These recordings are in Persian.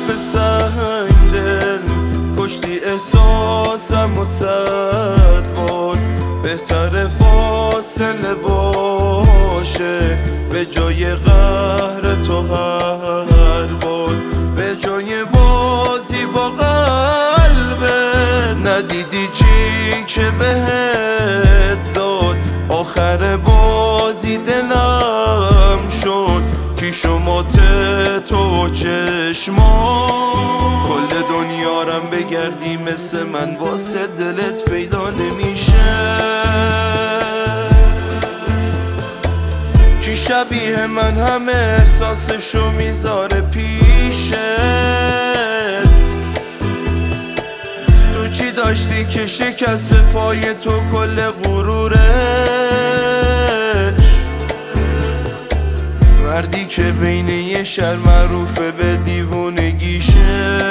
حرف سنگ دل کشتی احساسم و 100 بار بهتر فاصله باشه به جای قهر تو هر بار، به جای بازی با قلبت. ندیدی چی که بهت داد آخر بازی دلم شد کی شما تو چشما. کل دنیا رم بگردی مثل من واسه دلت پیدا نمیشه. کی شبیه من همه احساسشو میذاره پیشت. تو چی داشتی که شکست به پای تو کل غرورت. مردی که بین یه شهر معروفه به دیوونگیشه.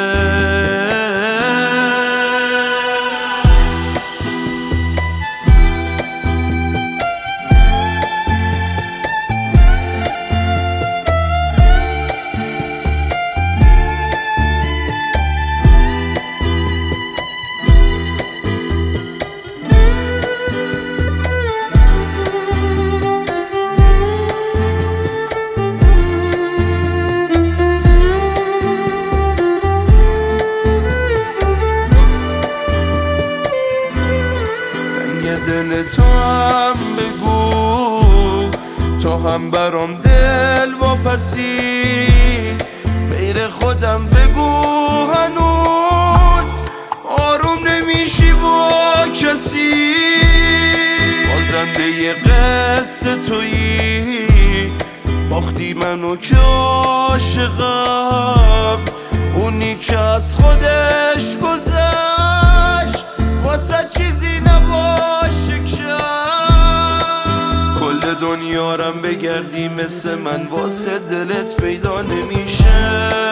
دل تو هم بگو تو هم برام دل واپسی. غیر خودم بگو هنوز آروم نمیشی با کسی. بازنده ی قصه تویی باختی منو که عاشقم. اونی که از خودش گذشت واسه چیزی نباشه کم. کل دنیا رم بگردی مثل من واسه دلت پیدا نمیشه.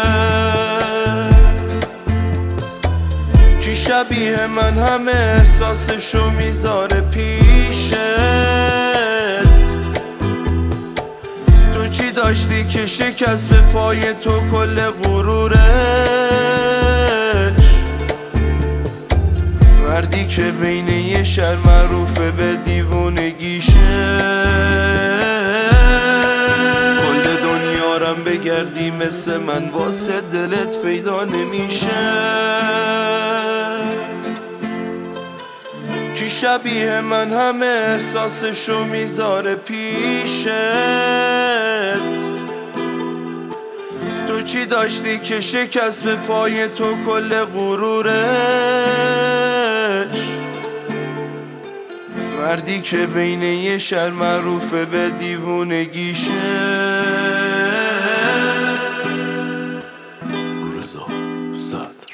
کی شبیه من همه احساسشو میذاره پیشت. تو چی داشتی که شکست به پای تو کل غرورت. مردی که بین یه شهر معروفه به دیوونگیشه. کل دنیا رم بگردی مثل من واسه دلت پیدا نمیشه. کی شبیه من همه احساسشو میذاره پیشت. تو چی داشتی که شکست به پای تو کل غرورت. مردی که بین یه شهر معروفه به دیوونگیشه. رضا سعد